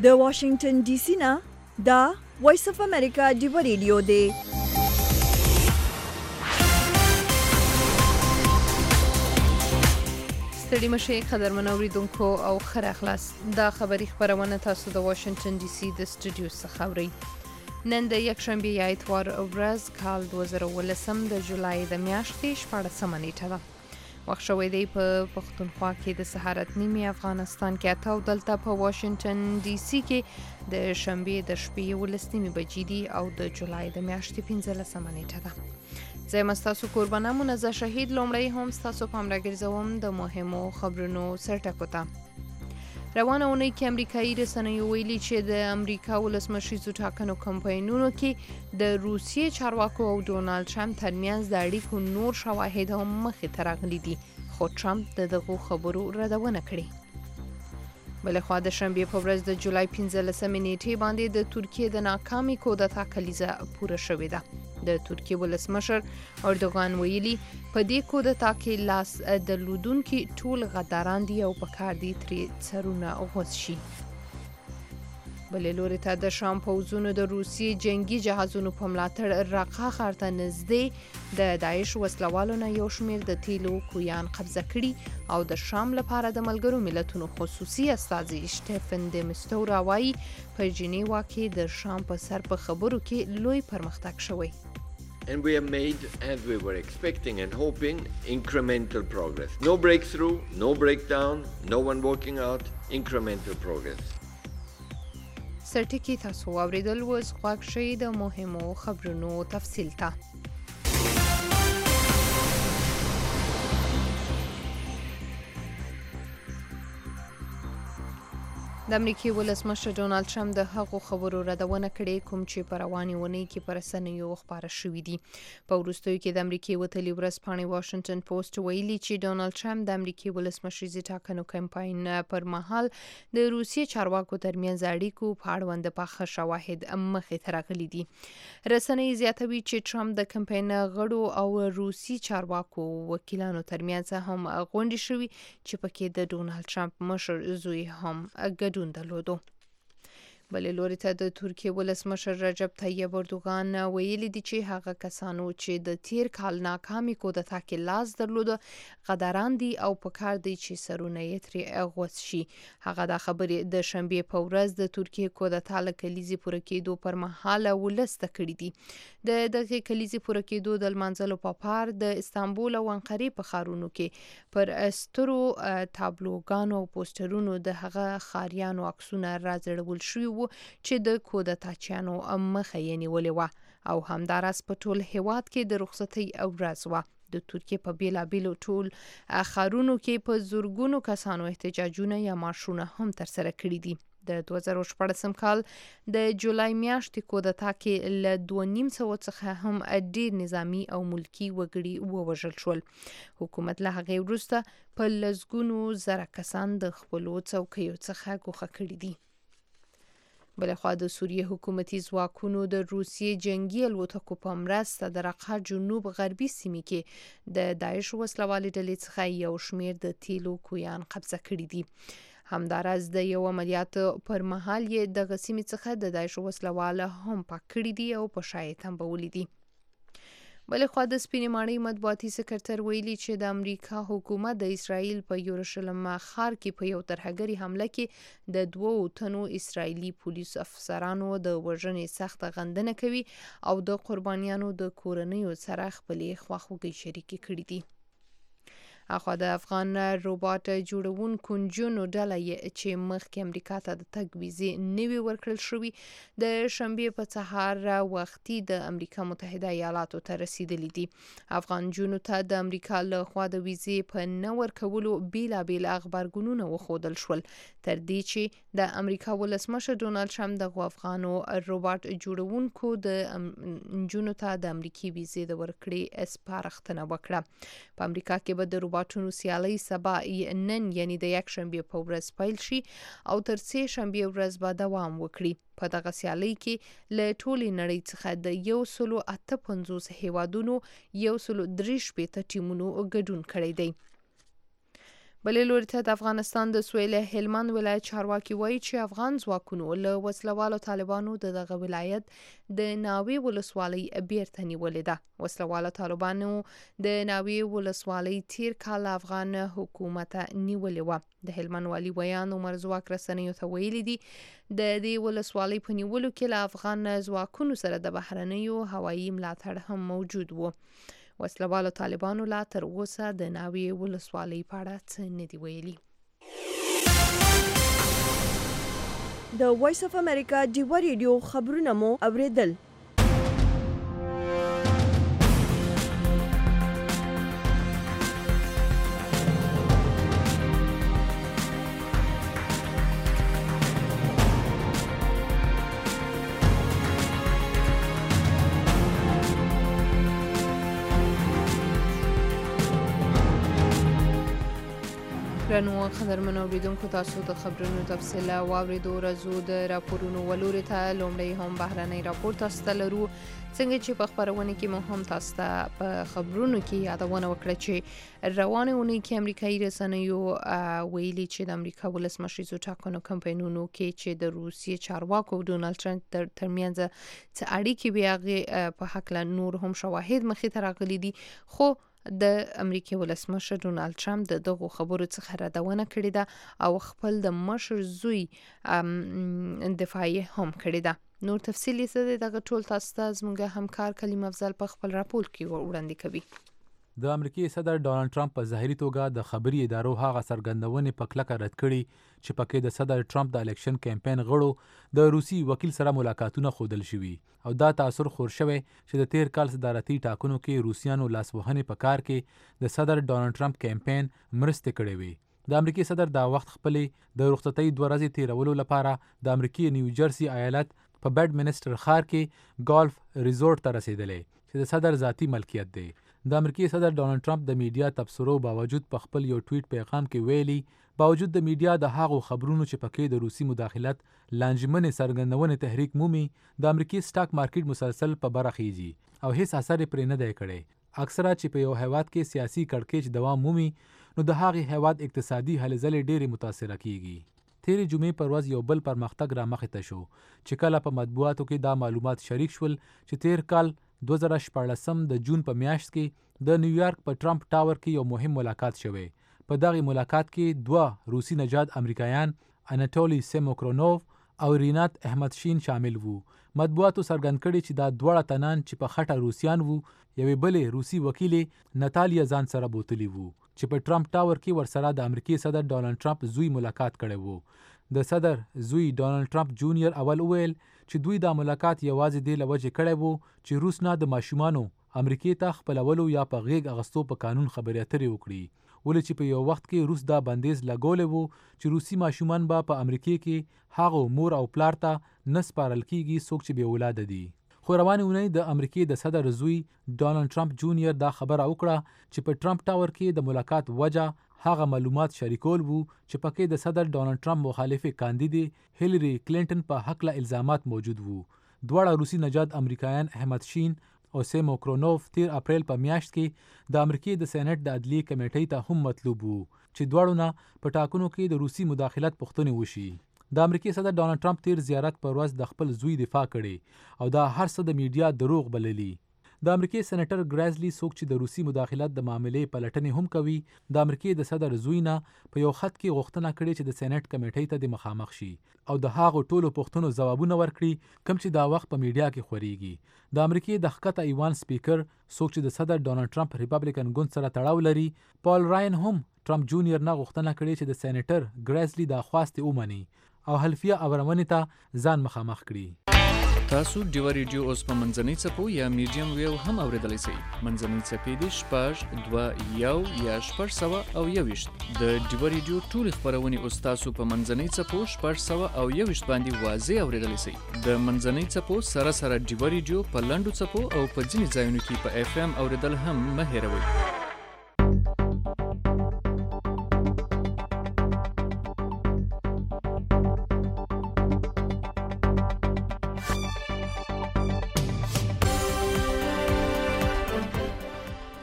د واشنگټن ډي سي نه دا وایس اف امریکا دی ریډیو دی. ستړي مشه قدرمن اوریدونکو او خیر اخلاص دا خبری خبرونه تاسو د واشنگټن ډي سي د سټوډیو څخه اورئ. نن د یکشنبه یا اتوار ورځ کال 2019 د جولای د میاشتې 14مه نیټه ده. وخت شوی دی په پښتونخوا کې د سهارت نیمه افغانستان کې اته او دلته په واشنگټن ډي سي کې د شنبه د شپې 11 بجې دي او د جولای د میاشتې 15مه نیټه ده. زه مستاسو قربانه منزه شهید لومړی هم ستاسو پام راګرځوم د مهمو خبرونو سرټکو ته. روانه اونۍ کې امریکایي رسنیو ویلي چې د امریکا ولسمشریزو ټاکنو کمپاینونو کې د روسیې چارواکو او ډونالد ټرمپ ترمنځ د اړیکو نور شواهد هم مخې ته راغلي دي، خو ټرمپ د دغو خبرو ردونه کړې. بلخوا د شنبې په ورځ د جولای 15مې نیټې باندې د ترکیې د ناکامې کودتا کلیزه پوره شوې ده. د ترکیې ولسمشر اردوغان ویلي په دې کودتا کې لاس درلودونکي ټول غداران دي او په کار دي ترې سرونه غوڅ شي. بلې لوري ته د شام پوځونو د روسیې جنگي جهازونو په ملاتړ رقه ښار ته نږدې د داعش وسلوالو نه یو شمېر د تیلو کویان قبضه کړي او د شام لپاره د ملګرو ملتونو خصوصي استازي شټیفن د مستورا وایي په جنیوا کې د شام په سر په خبرو کې لوی پرمختګ شوی. And we have made, as we were expecting and hoping, incremental progress. No breakthrough, no breakdown, no one walking out, incremental progress. سرټکی تاسو اوریدل وز خواږ شي د مهمو خبرونو تفصیل ته. د امریکای ولسمشر ډونالد ټرمپ د هغو خبرو ردونه کړې کوم چې په روانې اونۍ کې پر رسنیو خپاره شوې دي. په وروستیو کې د امریکای وتلي ورځپاڼې واشنگټن پوسټ ویلي چې ډونالد ټرمپ د امریکای ولسمشریزي ټاکنو کمپاین پر مهال د روسیې چارواکو ترمنځ اړیکو په اړوند پاخه شواهد مخې ته راغلي دي. رسنۍ زیاتوي چې ټرمپ د کمپاین غړو او روسي چارواکو وکیلانو ترمنځ هم غونډې شوې چې پکې د ډونالد ټرمپ مشر زوی هم ګډون درلودو. بلې لوري ته د ترکیې ولسمشر رجب طیب اردوغان ویلي دي چې هغه کسانو چې د تیر کال ناکامې کودتا کې لاس درلوده غداران دي او په کار دی چې سرونه یې ترې غوڅ شي. هغه دا خبرې د شنبې په ورځ د ترکیې کودتا له کلیزې پوره کېدو پر مهال ولسته کړي دي. د دغې کلیزې پوره کېدو د لمانځلو په پار د استانبول او انقرې په ښارونو کې پر سترو تابلوګانو او پوسټرونو د هغه ښاریانو عکسونه راځړول شوي وو چې د کودتاچیانو مخه یې نیولې وه او همداراز په ټول هیواد کې د رخصتۍ ورځ وه. د ترکیې په بیلابیلو ټول ښارونو کې په زرګونو کسانو احتجاجونه یا مارشونه هم ترسره کړي دي. د 2014 کال د جولای میاشتې کودتا کې له 2.5 څخه هم ډیر نظامی او ملکی وګړي ووژل شول. حکومت له هغې وروسته په لسګونو زره کسان د خپلو څوکیو څخه ګوښه کړي دي. بلخوا د سوریې حکومتي ځواکونو د روسیې جنگي الوتکو په مرسته د رقه جنوب غربي سیمې کې د داعش وسلوالې ډلې څخه یو شمېر د تیلو کویان قبضه کړي دي. همداراز د یو عملیات پر مهال یې دغه سیمې څخه د داعش وسلواله هم پاک کړي دي او په شا یې تنبولي دي. بلخوا د سپینې ماڼۍ مطبوعاتي سکرتر ویلي چې د امریکا حکومت د اسرائیل په یورشلم ښار کې په یو ترهګري حمله کې د 2 تنو اسرائیلي پولیس افسرانو د وژنې سخته غندنه کوي او د قربانیانو د کورنیو سره خپلې خواخوږۍ شریکې کړي دي. اخوا د افغان روباټ جوړونکو نجونو ډله چې مخکې امریکا ته د تګ ویزې نوي ورکړل شوي د شنبې په سهار وختي د امریکا متحده ایالاتو ته رسیدلي دي. افغان نجونو ته د امریکا له خوا د ویزې په نه ورکولو بیلابیل غبرګونونه وښودل شول تر دې چې د امریکا ولسمشر ډونالد ټرمپ دغو افغانو روباټ جوړونکو د نجونو ته د امریکي ویزې د ورکړې سپارښتنه وکړه. په امریکا کې به د روباټونو سیالۍ سبا نن یعنی د یکشنبې په ورځ پیل شي او تر 3 شنبې ورځ به دوام وکړي. په دغه سیالۍ کې له ټولې نړۍ څخه د 158 هیوادونو 163 ټیمونو ګډون کړی دی. بلې لوري ته د افغانستان د سویل هلمند ولایت چارواکي وایي چې افغان ځواکونو له وسلوالو طالبانو دغه ولایت د ناوې ولسوالۍ بیرته نیولې ده. وسلوالو طالبانو د ناوې ولسوالۍ تیر کال افغان حکومت نیولې وه. د هلمند والي ویان عمر ځواک رسنیو ته ویلي دي د دې ولسوالۍ په نیولو کې له افغان ځواکونو سره د بهرنیو هوایي ملاتړ هم موجود و. وسلوالو طالبانو لا تر اوسه د ناوې ولسوالۍ په اړه څه نه دي ویلي. د وایس اف امریکا ډیوا ریډیو خبرونه مو اوریدل. نو قدرمن اوریدونکو تاسو د خبرونو تفصیل واوریدو. راځو د راپورونو ولوري ته. لومړی هم بهرنی راپور تاسو ته لرو. څنګه چې په خبرونه کې مو هم تاسو ته په خبرونو کې یادونه وکړه چې روانه اونۍ کې امریکایي رسنیو ویلي چې د امریکا ولسمشریزو ټاکنو کمپاینونو کې چې د روسیې چارواکو ډونالد ټرمپ ترمنځ څه اړیکې وي هغې په هکله نور هم شواهد مخې ته راغلي دي. خو د امریکای ولسمشر ډونالد ټرمپ د دغو خبرو څخه ردونه کړې ده او خپل د مشر زوی دفاع هم کړې ده. نور تفصیل یې څه دی دغه ټول تاسو ته زموږ همکار کلیم افضل په خپل راپور کې وړاندې کوي. د امریکای صدر ډونالد ټرمپ په ظاهري توګه د خبري ادارو هغه څرګندونې په کلکه رد کړي چې پکې د صدر ټرمپ د الیکشن کمپاین غړو د روسي وکیل سره ملاقاتونه ښودل شوي او دا تاثر خور شوی چې د تیر کال صدارتي ټاکنو کې روسیانو لاسوهنې په کار کې د صدر ډونالد ټرمپ کمپاین مرستې کړې وي. د امریکای صدر دا وخت خپلې د رخصتۍ 2 ورځې تیرولو لپاره د امریکای نیو جرسي ایالت په بیډ منسټر ښار کې ګالف ریزورټ ته رسیدلې چې د صدر ذاتی ملکیت دی. د امریکای صدر ډونالد ټرمپ د میډیا تبصرو باوجود په خپل یو ټویټ پیغام کې ویلي باوجود د میډیا د هغو خبرونو چې پکې د روسي مداخلت لانجمنې څرګندونې تحریک مومي د امریکای سټاک مارکیټ مسلسل په بره خیږي او هیڅ اثر پرې نه دی کړی. اکثره چې په یو هیواد کې سیاسي کړکېچ دوام مومي نو د هغې هیواد اقتصادي هلې ځلې ډېرې متاثره کیږي. تیرې جمعې پر ورځ یو بل پرمختګ را مخې ته شو چې کله په مطبوعاتو کې دا معلومات شریک شول چې تیر کال 2014 د جون په میاشت کې د نیویارک په ټرمپ ټاور کې یو مهم ملاقات شوی. په دغه ملاقات کې 2 روسي نژاد امریکایان اناتولی سیموکرونوف او رینات احمد شین شامل وو. مطبوعاتو څرګند کړي چې دا دواړه تنان چې په خټه روسیان وو یوې بلې روسي وکیلې ناتالیا ځان سره بوتلی وو چې په ټرمپ ټاور کې ورسره د امریکای صدر ډونالد ټرمپ زوی ملاقات کړی وو. د صدر زوی ډونالد ټرمپ جونیئر اول وویل چې دوی دا ملاقات یوازې د لوجې کړی وو چې روس نه د ماشومانو امریکای ته خپلولو یا په غیږ اغستو په قانون خبرې اترې وکړي. ولې چې په یو وخت کې روس دا بندیز لګولی وو چې روسي ماشومان به په امریکای کې هغو مور او پلار ته نه سپارل کیږي څوک چې بې اولاده دي. خو روانې اونۍ د امریکای د صدر زوی ډونالد ټرمپ جونیئر دا خبره وکړه چې په ټرمپ ټاور کې د ملاقات وجه هغه معلومات شریکول وو چې پکې د صدر ډونالد ټرمپ مخالفه کاندیدې هیلری کلینټن په حق له الزامات موجود وو. دواړه روسي نژاد امریکایان احمد شین او سیموکرونوف تیر اپریل په میاشت کې د امریکای د سېنات د عدلیې کمیټې ته هم مطلوب وو چې دواړو نه په ټاکنو کې د روسي مداخلت پوښتنې وشي. د امریکای صدر ډونالد ټرمپ تیر زیارت پر ورځ د خپل زوی دفاع کړي او دا هر څه د میډیا دروغ بللي. د امریکای سېنیټر ګرازلی څوک چې د روسي مداخلت د معاملې پلټنې هم کوي د امریکای د صدر زوی نه په یو خط کې غوښتنه کړې چې د سېنات کمیټې ته د مخامخ شي او د هغو ټولو پوښتنو ځوابونه ورکړي کوم چې دا وخت په میډیا کې خوريږي. د امریکای د ښکته ایوان سپیکر څوک چې د صدر ډونالد ټرمپ ریپبلیکن ګوند سره تړاو لري پال راین هم ټرمپ جونیئر نه غوښتنه کړې چې د سېنیټر ګرازلی دا خواست ومني او حلفیه اورمنې ته ځان مخامخ کړي. تاسو ډیوا ریډیو اوس په منځنۍ څپو یا میډیم ویو هم اوریدلی شئ. منځنۍ څپې دي 6.2 یا 6.1 د ډیوا ریډیو ټول خبرونه اوس تاسو په منځنۍ څپو 6.1 باندې واضح اوریدلی شئ. د منځنۍ څپو سره سره ډیوا ریډیو په لنډو څپو او په ځینې ځایونو کې په اف ام اوریدل هم مه هیروئ.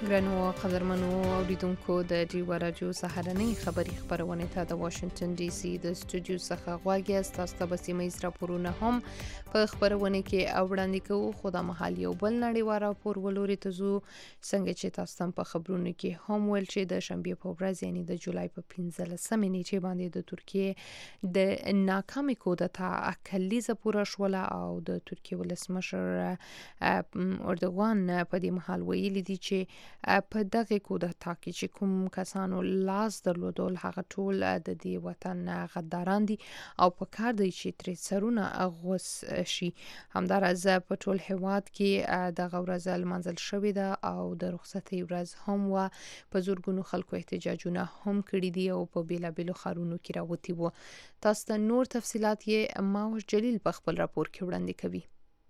ګرانو قدرمنو اوریدونکو د ډیوا رادیو سهارنۍ خبری خبرونه ته د واشنگټن ډي سي د سټوډیو څخه غواګي تاسو ته بسیمه راپورونه هم په خبرونه کې اوړاندې کوو. خو د محل یو بل نړیوال راپور ولوري ته زو څنګه چې تاسو په خبرونه کې هم ول چې د شنبه په ورځ یعنی د جولای په 15 نیټه باندې د ترکیه د ناکامي کودتا اکلیزه پوره شوله او د ترکیه ولسمشر اردوغان په دې محل ویلي دي چې په دغه کودتا کې چې کوم کسانو لاس درلودل هغه ټول د دې وطن غداران دي او په کار دی چې تر سرونه اغوس شي. همدارز په ټول هیواد کې د غورز منزل شوې ده او د رخصتي ورځ هم و په زورګونو خلکو احتجاجونه هم کړي دي او په بیلابیلو خارونو کې راوتی وو. تاسو ته نور تفصيلات یې ماوش جلیل په خپل راپور کې وړاندې کوي.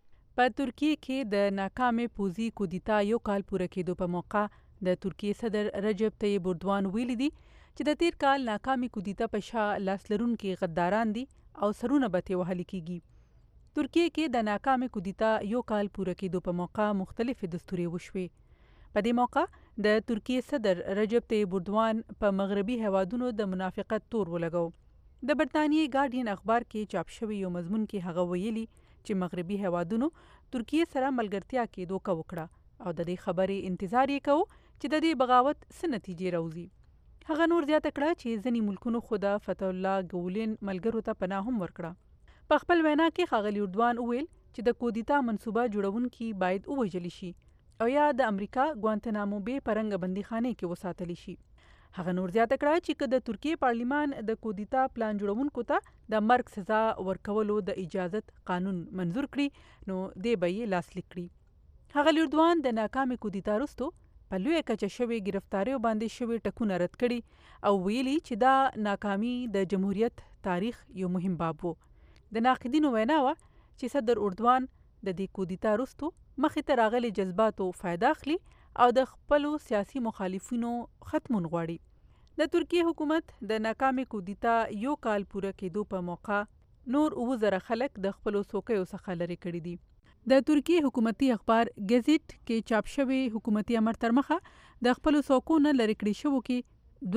په ترکیه کې د ناکامې پوزي کودتا یو کال پوره کېدو په موقع د ترکیه صدر رجب طیب اردوغان ویلي دي چې د تیر کال ناکامې کودتا په شا لاس لرونکي غداران دي او سرونه به ترې وهل کېږي. ترکیه کې د ناکامې کودتا یو کال پوره کېدو په موقع مختلفې دستورې وشوې. په دې موقع د ترکیه صدر رجب طیب اردوغان په مغربي هیوادونو د منافقت تور ولګو. د برتانیې ګارډین اخبار کې چاپ شوی یو مضمون کې هغه ویلي چې مغربي هیوادونو ترکیه سره ملګرتیا کې دوکه وکړه او د دې خبرې انتظار یې کوو چې د دې بغاوت څه نتیجې راوځي. هغه نور زیاته کړه چې ځینې ملکونو خو د فتح الله ګولین ملګرو ته پناه هم ورکړه. په خپل وینا کې ښاغلي اردوغان وویل چې د کودتا منصوبه جوړونکي باید ووژل شي او یا د امریکا ګوانتنامو بې پرنګ بندیخانه کې وساتل شي. هغه نور زیاته کړه چې که د ترکیه پارلیمان د کودتا پلان جوړونکو ته د مرګ سزا ورکولو د اجازت قانون منظور کړي نو دې به یې لاسلیک کړي. ښاغلي اردوغان د ناکامې کودتا وروسته په لویه کچه شوې ګرفتاریو باندې شوې ټکونه رد کړي او ویلي چې دا ناکامي د جمهوریت تاریخ یو مهم باب و. د ناقدینو وینا وه چې صدر اردوغان د دې کودتا وروسته مخې ته راغلي جذباتو فایده اخلي او د خپلو سیاسي مخالفینو ختمون غواړي. د ترکیه حکومت د ناکامې کودتا یو کال پوره کېدو په موقع نور 9,000 خلک د خپلو څوکیو څخه لرې کړي دي. د ترکیه حکومتي اخبار ګزیټ کې چاپ شوی حکومتي امر تر مخه د خپلو څوکو نه لرې کړي شوو کې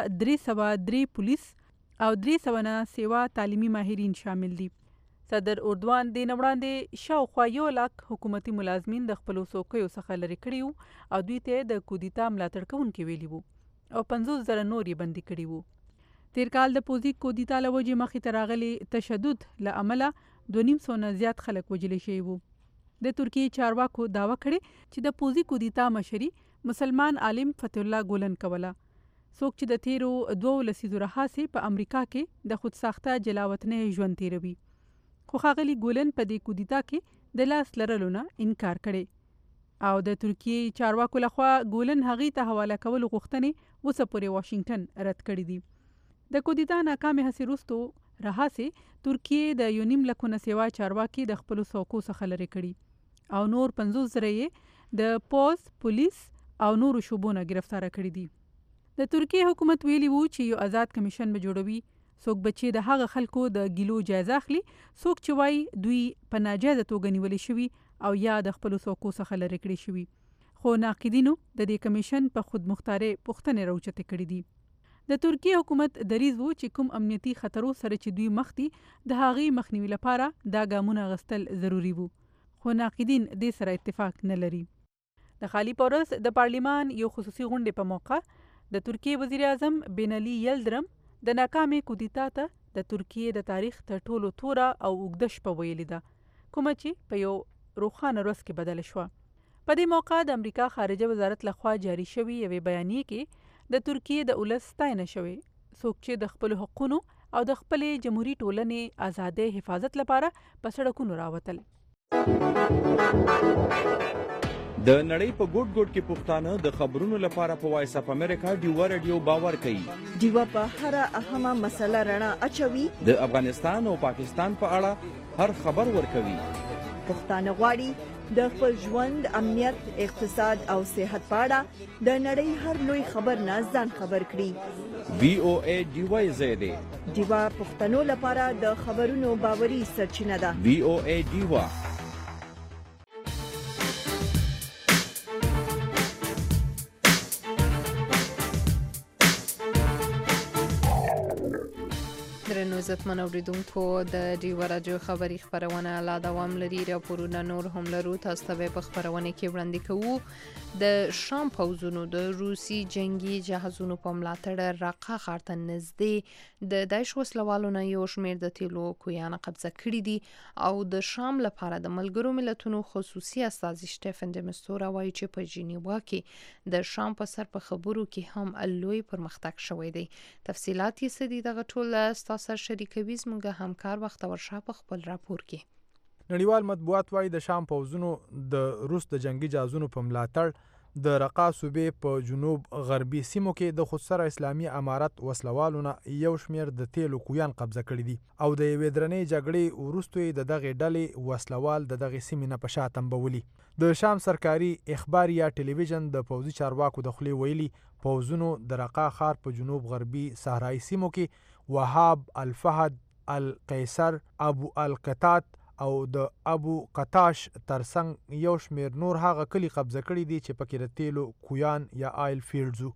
2303 پولیس او 300 نه سیوا تعلیمي ماهرین شامل دي. صدر اردوغان د نوړاندې شاوخوا 100,000 حکومتي ملازمین د خپلو څوکیو څخه لرې کړي او دوی ته د کودتا ملاتړ کوونکي ویلي وو او 50,000 نور یې بندي کړي وو. تیر کال د پوزي کودتا له وجې مخې ته راغلي تشدد له امله 250 نه زیات خلک وژل شوي وو. د ترکیه چارواکو دعوه کړې چې د پوزي کودتا مشري مسلمان عالم فتح الله ګولن کوله. څوک چې د تیرو 2 لسیزو راهیسې په امریکا کې د خود ساخته جلاوطنۍ ژوند تیروي. خو ښاغلي ګولن په دې کودتا کې د لاس لرلو نه انکار کړي او د ترکیه چارواکو لخوا ګولن هغې ته حواله کولو غوښتنې اوسه پورې واشنګټن رد کړي دي. د کودتا ناکامې هڅې وروسته راهیسې ترکیه د 1.5 لک نه سیوا چارواکي د خپلو څوکو څخه لرې کړي او نور 50,000 یې د پوز پولیس او نورو شوبو نه ګرفتاره کړي دي. د ترکیه حکومت ویلي وو چې یو آزاد کمیشن به جوړوي څوک به چې د هغه خلکو د ګیلو جایزه اخلي څوک چې وایي دوی په ناجایزه توګه نیولې شوي او یا د خپلو څوکو څخه لرې کړي شوي. خو ناقدینو د دې کمیشن په خودمختارۍ پوښتنې راوچتې کړي دي. د ترکیه حکومت دریځ وو چې کوم امنیتي خطرو سره چې دوی مخ دي د هغې مخنیوي لپاره دا ګامونه اخیستل ضروري وو. خو ناقدین دې سره اتفاق نه لري. د خالي پورس د پارلیمان یو خصوصي غونډې په موقع د ترکیه وزیر اعظم بن علي یلدرم د ناکامې کودتا ته د ترکیه د تاریخ تر ټولو توره او اوږده شپه ویلې ده کومه چې په یو روښانه ورځ کې بدله شوه. په دې موقع د امریکا خارجه وزارت لخوا جاري شوي یوې بیانیې کې د ترکیه د ولس ستاینه شوې څوک چې د خپلو حقونو او د خپلې جمهوري ټولنې آزادۍ حفاظت لپاره په سړکونو راوتل. د نړۍ په ګوټ ګوټ کې پښتانه د خبرونو لپاره په وایس اپ امریکا ډیوا رادیو باور کوي. ډیوا په هر اهمه مسله رڼا اچوي. د افغانستان او پاکستان په اړه هر خبر ورکوي. پښتانه غواړي د خپل ژوند، امنیت، اقتصاد او صحت په اړه د نړۍ هر لوی خبر نه ځان خبر کړي. VOA ډیوا زیاده ډیوا پښتنو لپاره د خبرونو باوري سرچینه ده. VOA ډیوا. درنو عزتمن اوریدونکو د ډیو راډیو خبری خبرونه لا دوام لري. راپورونه نور هم لرو. تاسو ته په خبرونه کې وړاندې کوو د شام پوځونو د روسي جنگي جهازونو په ملاتړ راقه ښار ته نږدې د داعش وسلوالو نه یو شمېر د تیلو کویانه قبضه کړي دي او د شام لپاره د ملګرو ملتونو خصوصي استازي سټيفن د مستورا وایي چې په جنیوا کې د شام په سر په خبرو کې هم لوی پرمختګ شوی دی. تفصيلات یې سدي دغه ټول سره شریکوي زموږ همکار وخت ورشا په خپل راپور کې. نړیوال مطبوعات وايي د شام پوځونو د روس د جنگي جهازونو په ملاتړ د رقا صوبې په جنوب غربي سیمو کې د خودسره اسلامي امارت وسلوالونه یو شمېر د تیلو کویان قبضه کړي دي او د یوې درنې جګړې وروسته د دغه ډلې وسلوال د دغه سیمې نه په شا تنبولي. د شام سرکاري اخباري ټلویزیون د پوځي چارواکو د خولې ویلي پوځونو د رقا ښار په جنوب غربي صحرایي سیمو کې وهاب، الفهد، القیصر، ابو القطات او د ابو قتاش ترڅنګ یو شمېر نور هغه کلی قبضه کړي دي چې پکې د تیلو کویان یا آیل فیلډز.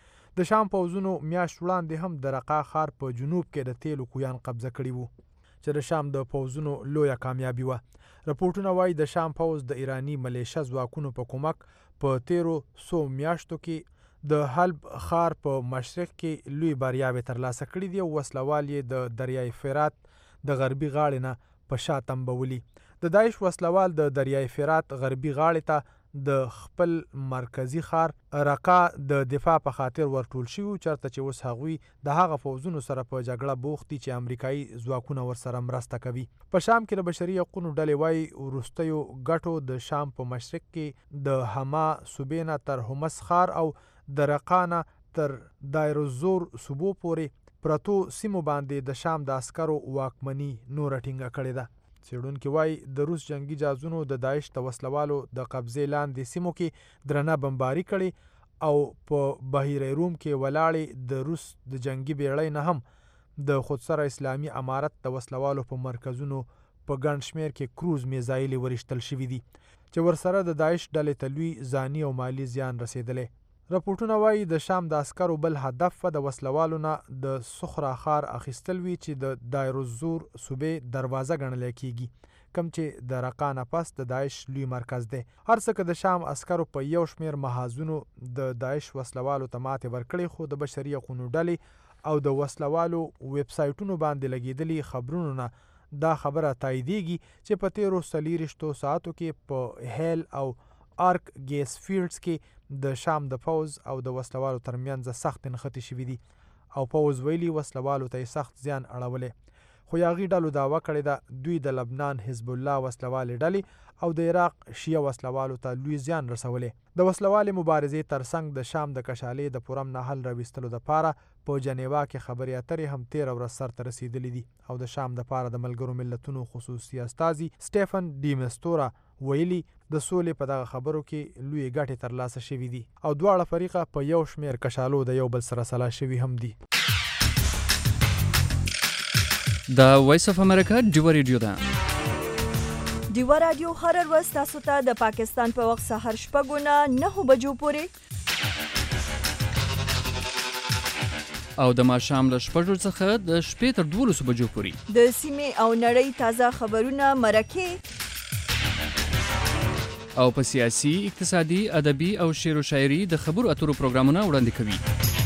د شام پوځونو میاشت وړاندې هم د رقا ښار په جنوب کې د تیلو کویان قبضه کړي وو چې د شام د پوځونو لویه کامیابي وه. راپورټونه وایي د شام پوځ د ایرانی ملیشه ځواکونو په کومک په تیرو 100 میاشتو کې د حلب ښار په مشرق کې لوی بریاوې ترلاسه کړي دي او وسلوال یې د دریای فرات د غربي غاړې نه په شا تنبولي. د داعش وسلوال د دریای فرات غربي غاړې ته د خپل مرکزی ښار رقا د دفاع په خاطر ورټول شوي چېرته چې اوس هغوی د هغه پوځونو سره په جګړه بوخت دي چې امریکایي ځواکونه ورسره مرسته کوي. په شام کې د بشري حقوقو ډلې وایي وروستیو ګټو د شام په مشرق کې د حما صوبې نه تر همس ښار او د رقانه تر دایر الزور صوبو پورې پرتو سیمو باندې د شام د عسکرو واکمني نور ټینګه کړې ده. څېړونکي وایي د روس جنگي جهازونو د داعش د وسلوالو د قبضې لاندې سیمو کې درنه بمباري کړې او په بحیره روم کې ولاړې د روس د جنگي بیړۍ نه هم د خودسره اسلامي امارت د وسلوالو په مرکزونو په ګڼ شمېر کې کروز میزایلې ورشتل شوي دي چې ورسره د داعش ډلې ته لوی ځاني او مالي زیان رسېدلی. راپورټونه وایي د شام د عسکرو بل هدف د وسلوالو نه د سخرا ښار اخیستل وي چې د دایر الزور صوبې دروازه ګڼل کېږي کوم چې د رقا نه پس د داعش لوی مرکز دی. هر څه که د شام عسکرو په یو شمېر محاذونو د داعش وسلوالو ته ماتې ورکړې خو د بشري حقوقو ډلې او د وسلوالو ویب سایټونو باندې لګېدلي خبرونو نه دا خبره تاییدېږي چې په تیرو 24 ساعتو کې په هیل او آرک ګیس فیلډز کې د شام د پوځ او د وسلوالو ترمنځ سخت نښتې شوي دي او پوځ ویلي وسلوالو ته سخت زیان اړولی خو هغې ډلو دعوه کړې ده دوی د لبنان حزب الله وسلوالې ډلې او د عراق شیعه وسلوالو ته لوی زیان رسولی. د وسلوالې مبارزې ترڅنګ د شام د کشالې د پرم نه حل راویستلو دپاره په جنیوا کې خبرې اترې هم 13 ورځ سرته رسېدلې دي او د شام دپاره د ملګرو ملتونو خصوصي استازي سټيفن ډي مستورا ویلي د سولې په دغه خبرو کې لوی ګټې ترلاسه شوي دي او دواړه فریقه په یو شمېر کشالو د یو بل سره سلا شوي هم دي. د وایس اف امریکا ډیو ریډیو ده. ډیو رادیو هر ورځ تاسو ته د پاکستان په وخت سهار 9:09 بجو پورې او د ماښام له 6 څخه د شپې تر 12 بجو پورې د سیمې او نړۍ تازه خبرونه مرکه او په سیاسي، اقتصادي، ادبي او شعر و شاعري د خبرو اترو پروګرامونه وړاندې کوي.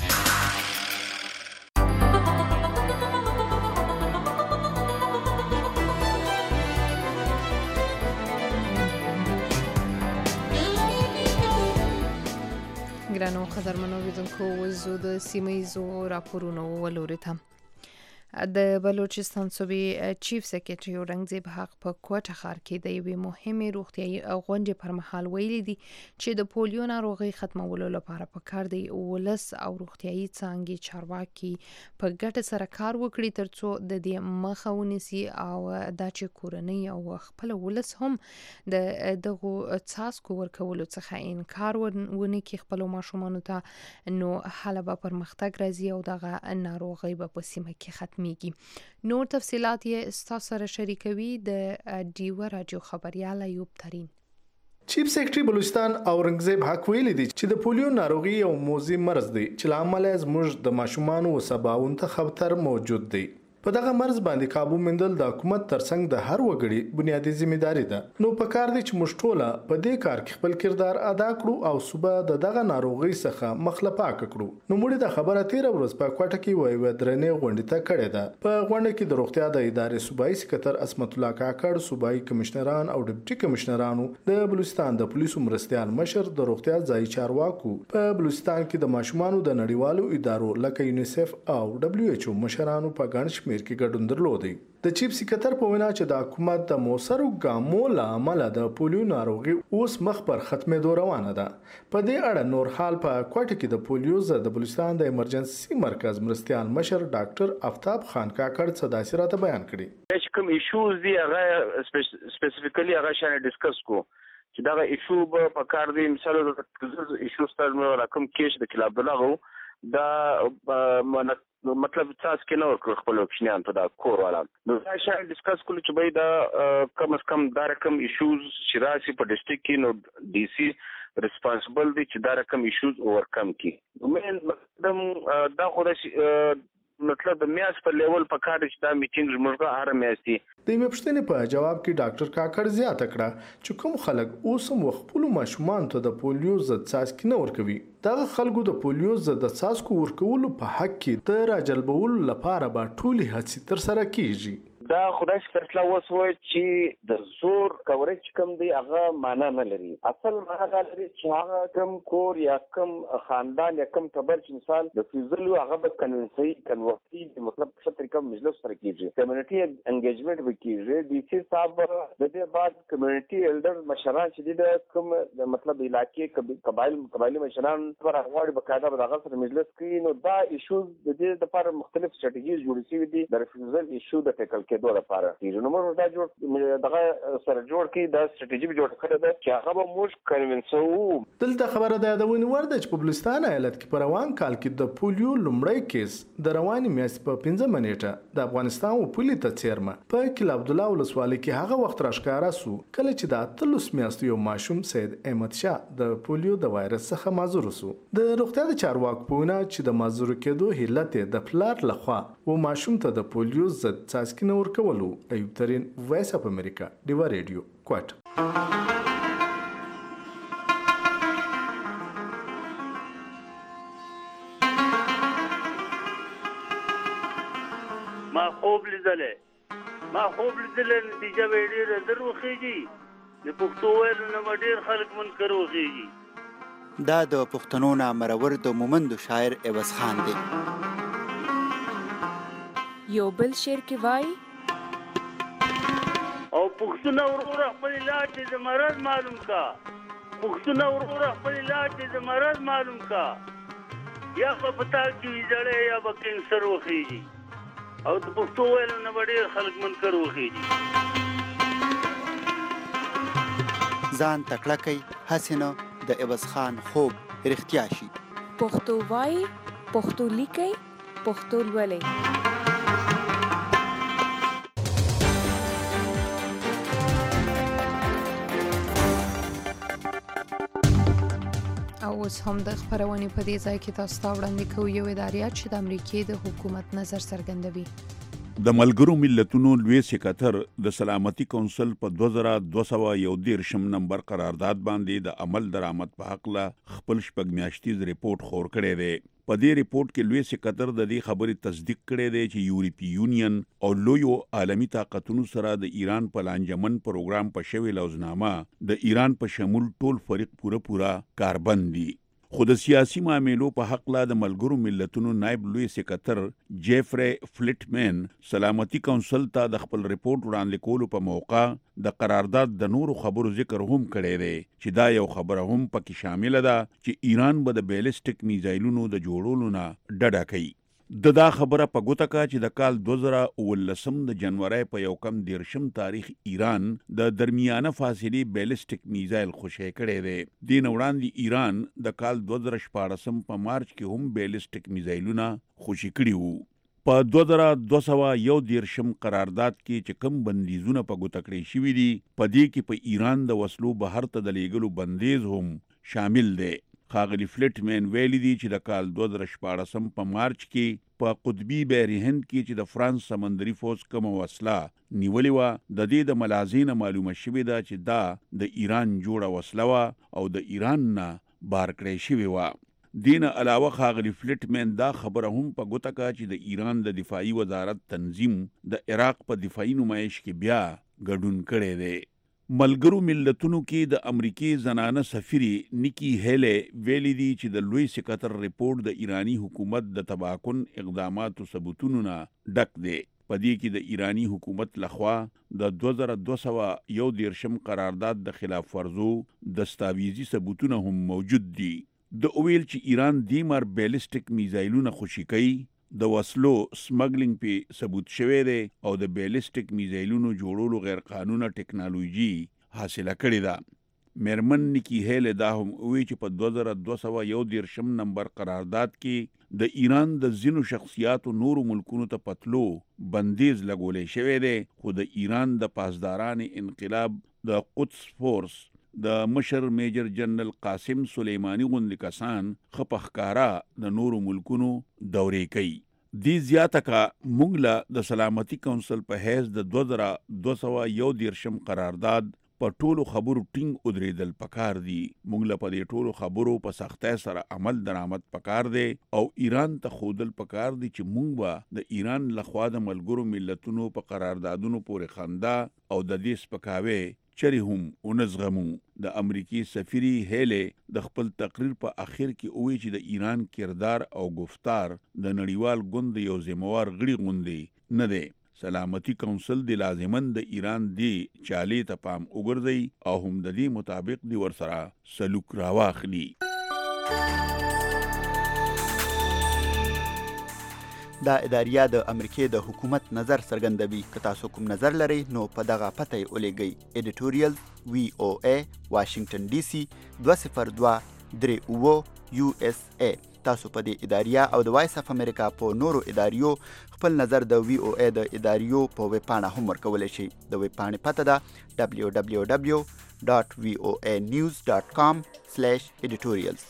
ګرانو قدرمنو اوریدونکو زه د سیمه‌ییزو راپورونو ولوري ته د بلوچستان صوبې چیف سیکریټري اورنګزیب حق په کوټه ښار کې د یوې مهمې روغتیايي غونډې پر مهال ویلي دي چې د پولیو ناروغۍ ختمولو لپاره پکار دی ولس او روغتیايي څانګې چارواکي په ګډه سره کار وکړي ترڅو د دې مخه ونیسي او دا چې کورنۍ او خپل ولس هم د دغو څاڅکو ورکولو څخه انکار ونه کړي خپل ماشومانو ته نو حاله به پرمختګ راځي او دغه ناروغۍ به په سیمه کې ختم نور تفصيلات یې ستاسو سره شریکوي د ډیو راډیو خبريال ایوب ترين. چیف سیکریټري بلوچستان اورنګزیب حق ویلي دی چې د پولیو ناروغي یو موذي مرض دی چې لامل یې زموږ د ماشومانو او سباوون ته خطر موجود دی. په دغه مرز باندې قابو موندل د حکومت ترڅنګ د هر وګړي بنیادی ځمېداري ده. نو په کار دی چې موږ ټوله په دې کار کې خپل کردار ادا کړو او صوبه د دغه ناروغي څخه مخله پاک کړو. نو موږ د خبره 13 ورځ په کوټه کې وایو درنې غونډه ته کړې ده. په غونډه کې د روغتیا د ادارې صوبایي سکرټر عصمت الله کاکړ، صوبایي کمشنران او ډیپټي کمشنرانو، د بلوچستان د پولیسو مرستیال مشر، د روغتیا ځایي چارواکو، په بلوچستان کې د ماشومانو د نړیوالو ادارو لکه یونیسف او دبليو ایچ او مشرانو په ګڼ شمېر کې ګډون درلودی. د چیف سکرټر په وینا چې د حکومت د موثرو ګامو له امله د پولیو ناروغي اوس مخ پر ختمېدو روانه ده. په دې اړه نور حال په کوټه کې د پولیو ضد د بلوچستان د ایمرجنسي مرکز مرستیال مشر ډاکټر آفتاب خان کاکړ څه داسې راته بیان کړي. چې کوم ایشوز دي هغه سپیسیفیکلی هغه شانه ډیسکس کو چې دا ایشو په کار دی. مثال د ایشو ستاسو کوم کیس د کلاب دغه دا مطلب تاسو کې نور خپل اپشنان ته دا کور والا نو دا شای ډیسکس کول چې به دا کم از کم دا رقم ایشوز چې راشي په ډیسټریکټ کې نو ډي سي ریسپانسبل دی چې دا رقم ایشوز اورکم کی. نو دا خو مطلب د میاس په لیول په کار چې دا میټینګ زموږه هر میاشتي. د یوې پوښتنې په جواب کې ډاکټر کاکړ زیاته کړه چې کوم خلک اوس هم خپل ماشومان ته د پولیو ضد څاڅکي نه ورکوي. دغه خلکو د پولیو ضد څاڅکو ورکولو په حق کې د راجلبولو لپاره به ټولې هڅې ترسره کیږي. دا خدای فیصله وسوي چې د زور کورج کم دی هغه معنا نه لري. اصل معنا دا لري چې هغه کم کور یا کم خاندان یا کم تبر چې مثال د فیزلو هغه به کنوسی مطلب څه طریقه مجلس سره کیږي. کمیونټي انګیجمنت وکړي. ډي سي صاحب د دې بعد کمیونټي ایلډر مشران چې د کوم مطلب علاقې قبایلی مشران پر غواړي بقاعده به دغه سره مجلس کوي. نو دا ایشوز د دې لپاره مختلف ستراتیژي جوړې شوې دي د ریفیوزل ایشو د ټیکل کېدو لپاره. نو موږ دا جوړ دغه سره جوړ کړي دا ستراتیژي جوړ کړې ده چې هغه به موږ کنوینسو. دلته خبره ده د ونور د په بلوچستان ایالت کې په روان کال کې د پولیو لومړی کیس د رواني میاشتې په 15 منېټه د افغانستان او پولی ته چیرمه په کله عبد الله ولسوالۍ کې هغه وخت راښکاره سو کله چې د 13 میاشتو یو ماشوم سید احمد شاه د پولیو د وایرس څخه معذور سو. د روغتیا د چارواکو په وینا چې د معذور کېدو علت د پلار لخوا و ماشوم ته د پولیو ضد څاڅکي نه ورکولو. ایوب ترین، وایس اف امریکا، ډیوا ریډیو، کوټ. ما خوب لیدلې نتیجه به ډېره در وخیږي. د پښتو ویلو نه ډېر خلک منکر وخیږي. دا د پښتنو نه مرور د مومندو شاعر عوض خان دی. یو بل شعر کې وایي او پښتون ورور خپل علاج د مرض معلوم کا. پښتون ورور خپل علاج د مرض معلوم کا. یا په پتا کې زړې یا په کینسر وخیږي. او د پښتو ویلو نه ډېر خلک منکر وخیږي. ځان تکړه کوي هسې نه د عوض خان خوب رښتیا شي. پښتو وایي، پښتو لیکي، پښتو لولئ. او اوس هم د خبرونې په دې ځای کې تاسو ته وړاندې کوو یو اداریات چې د امریکې د حکومت نظر څرګندوي. د ملګرو ملتونو لوی سکرټر د سلامتي کونسل په 2213 نمبر قرارداد باندې د عمل درآمد په حق له خپل شپږ میاشتیز ریپورت خور کړی دی. په دې ریپورت کې لوی سکرټر د دې خبرې تصدیق کړی دی چې یورپی یونین او لویو عالمی طاقتونو سره د ایران په لانجمن پروګرام په شوی لوزنامه د ایران په شمول ټول فریق پوره کاربند دي. خو د سیاسي معاملو په حق لا د ملګرو ملتونو نائب لوی سکرټر جیفری فلیټمن سلامتي کونسل ته د خپل ریپورت وړاندې کولو په موقع د قرارداد د نورو خبرو ذکر هم کړی دی چې دا یو خبره هم پکې شامل ده چې ایران به د بیلسټیک میزایلونو د جوړولو نه ډډه کوي. دا خبره په ګوته کا چې د کال 2019 د جنوري په 1 تاریخ ایران د درمیانه فاصلې بیلسټیک میزایل خوشی کړی دی. دین وړاندې ایران د کال 2014 په مارچ کې هم بیلسټیک میزایلونه خوشی کړي وو. په 2213 قرارداد کې چې کم بندیزونه په ګوته کړی شوي دي په دې کې په ایران د وسلو بهر ته د لیږلو بندیز هم شامل دی. ښاغلي فلیټمین ویلي دي چې د کال 2014 په مارچ کې په قطبي بحر هند کې چې د فرانس سمندري فوج کومه وسله نیولې وه د دې د ملازینه معلومه شوې ده چې دا د ایران جوړه وسله وه او د ایران نه بار کړی شوې وه. دین علاوه ښاغلي فلیټمین دا خبره هم په ګوته کړه چې د ایران د دفاعي وزارت تنظیم د عراق په دفاعي نمایش کې بیا ګډون کړی دی. ملګرو ملتونو کې د امریکای زنانه سفیري نیکی هیلی ویلي دي چې د لوی سکتر ریپورت د ایرانی حکومت د تباکن اقداماتو ثبوتونو نه ډک دی. په دې کې د ایرانی حکومت لخوا د 2211 قرارداد د خلاف ورزو دستاویزی ثبوتونه هم موجود دي. د اویل چې ایران دیمر بیلسټیک میزایلونه خوشی کوي، د وسلو سمګلینګ په ثبوت شوی دی او د بیلسټیک میزایلونو جوړولو غیر قانوني ټیکنالوژي حاصله کړې ده. میرمن نیکی هیل دا هم وی چې په 2211 نمبر قرارداد کې د ایران د ځینو شخصیاتو نورو ملکونو ته پتلو بندیز لګولې شوی دی، خو د ایران د پاسداران انقلاب د قدس فورس د مشر میجر جنرال قاسم سلیمانی غوندې کسان خپخکارا د نورو ملکونو دورې کوي. دی زیاته کا موږ له د سلامتی کونسل په حیث د 2211 قرارداد په ټولو خبرو ټینګ ودرېدل پکار دي. موږ له په دې ټولو خبرو په سختۍ سره عمل درآمد پکار دی او ایران ته خودل پکار دي چې موږ به د ایران لخوا د ملګرو ملتونو په قراردادونو پورې خندا او د دې سپکاوي چری هم ونزغمو. د امریکای سفیری هیله د خپل تقریر په اخر کې وایي چې د ایران کردار او گفتار د نړیوال ګوند یو ذمہوار غړي غوندي نه دی. سلامتی کونسل د لازمن د ایران دی چالي ته پام وګرځي او هم د دې مطابق دی ورسره سلوک راواخلي. دا اداریه د امریکای د حکومت نظر څرګندوي. که تاسو کوم نظر لرئ نو په دغه پته یې ولیږئ. ایډیټوریل VOA واشنگټن DC 20238 USA. تاسو په دې اداریه او د وایس اف امریکا په نورو اداریو خپل نظر د VOA د اداریو په ویب پاڼه هم ورکولی شئ. د ویب پاڼې پته ده www.voanews.com/editorials.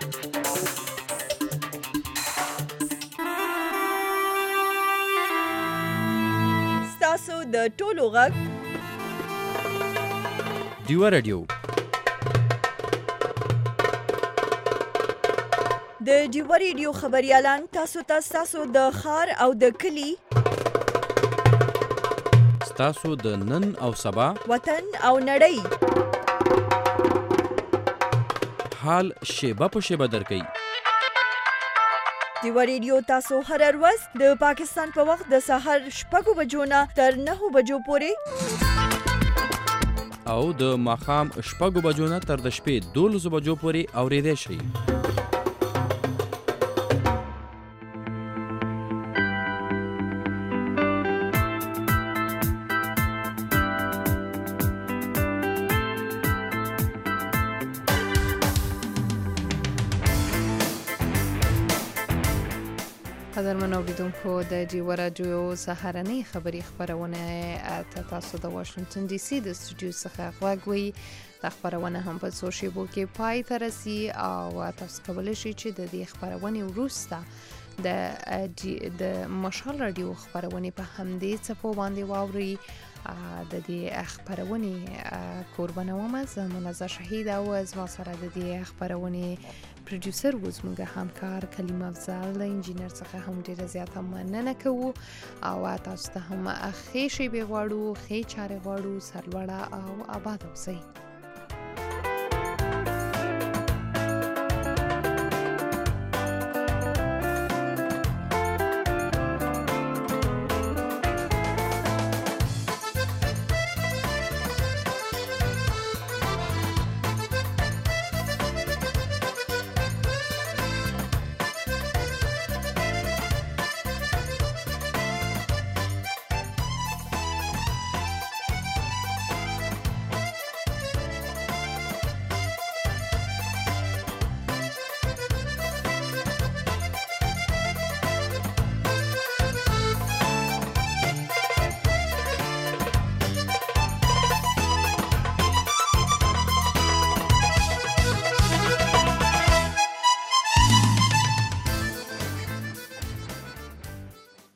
تاسو د ټولو غږ ډیوا رادیو د ډیوا رادیو خبريالان تاسو د خار او د کلی تاسو د نن او سبا وطن او نړۍ حال شیبه په شیبه درکې. ډیوا رادیو تاسو هر ورځ د پاکستان په وخت د سحر 6 بجو نه تر 9 بجو پورې او د ماښام 6 بجو نه تر د شپې 12 بجو پورې اورېدای شئ. قدرمن اوریدونکو د ډیوا رادیو سهارنۍ خبري خبرونه تاسو د واشنگټن DC د سټوډیو څخه غوږوي. د خبرونه هم په سوشل کې پای ته رسي او تاسو کولی شئ چې د دې خبرونه وروسته د مشال رادیو خبرونه په همدې څپو باندې واوري. د دې خبرونه قربانه ومه زه منزه شهید او از ما سره د دې خبرونه پروډوسر و زموږ همکار کلیم افضل د انجینر څخه هم ډیره زیاته مننه کوو او تاسو ته هم ښې شیبې غواړو، ښې چارې غواړو. سرلوړه او آباد اوسئ.